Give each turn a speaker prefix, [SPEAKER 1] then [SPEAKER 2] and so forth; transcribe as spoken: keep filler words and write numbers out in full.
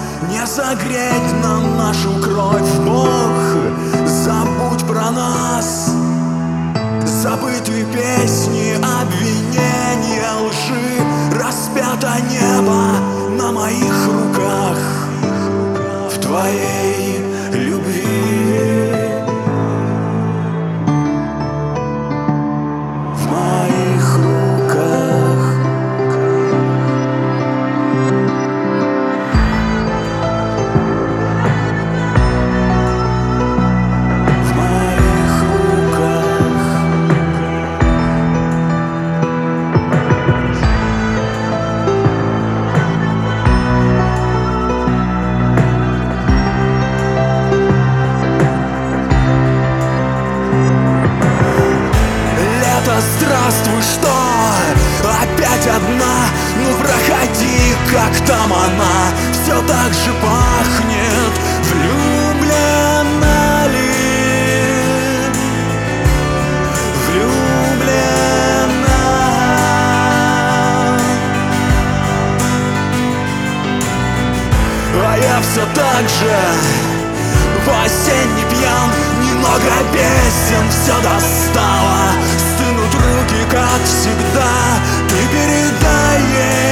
[SPEAKER 1] не согреть нам нашу кровь. Бог, забудь про нас. Забытые песни, обвинения, лжи. Распято небо на моих руках. В твоей любви, в моих руках. В моих руках. Здравствуй, что? Опять одна? Ну проходи, как там она. Все так же пахнет. Влюблена ли? Влюблена. А я все так же в осенний пьян. Немного песен все достало. Стынут руки, как всегда. Ты передай ей.